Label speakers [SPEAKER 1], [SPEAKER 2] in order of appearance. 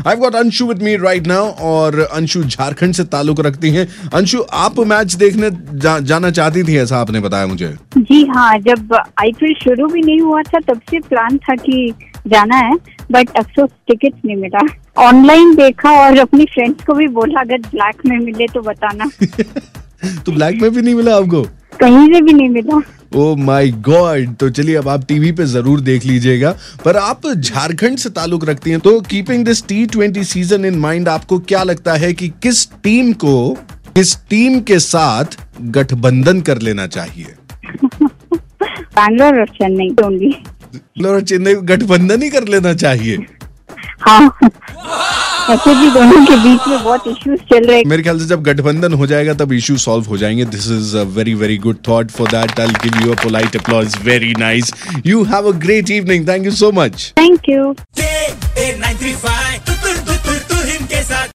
[SPEAKER 1] I've got Anshu with me right now और अंशु झारखंड से ताल्लुक रखती हैं। अंशु, आप मैच देखने जाना चाहती थी, ऐसा आपने बताया मुझे।
[SPEAKER 2] जी हाँ, जब आईपीएल शुरू भी नहीं हुआ था तब से प्लान था कि जाना है, बट अफसोस टिकट नहीं मिला। ऑनलाइन देखा और अपनी फ्रेंड्स को भी बोला अगर ब्लैक में मिले तो बताना।
[SPEAKER 1] तो ब्लैक में भी नहीं मिला आपको?
[SPEAKER 2] कहीं से भी नहीं मिला।
[SPEAKER 1] Oh my god. तो चलिए अब आप टीवी पे जरूर देख लीजिएगा। पर आप झारखंड से ताल्लुक रखती हैं, तो keeping this T20 season in mind, आपको क्या लगता है कि किस टीम को किस टीम के साथ गठबंधन कर लेना चाहिए?
[SPEAKER 2] बैंगलोर और चेन्नई ओनली।
[SPEAKER 1] बैंगलोर और चेन्नई गठबंधन ही कर लेना चाहिए।
[SPEAKER 2] हाँ, ऐसे भी दोनों के बीच में बहुत इश्यूज चल रहे हैं।
[SPEAKER 1] मेरे ख्याल से जब गठबंधन हो जाएगा तब इशू सॉल्व हो जाएंगे। This is a very very good thought. For that I will give you a polite applause. Very nice. You have a great evening. Thank you so much.
[SPEAKER 2] Thank you.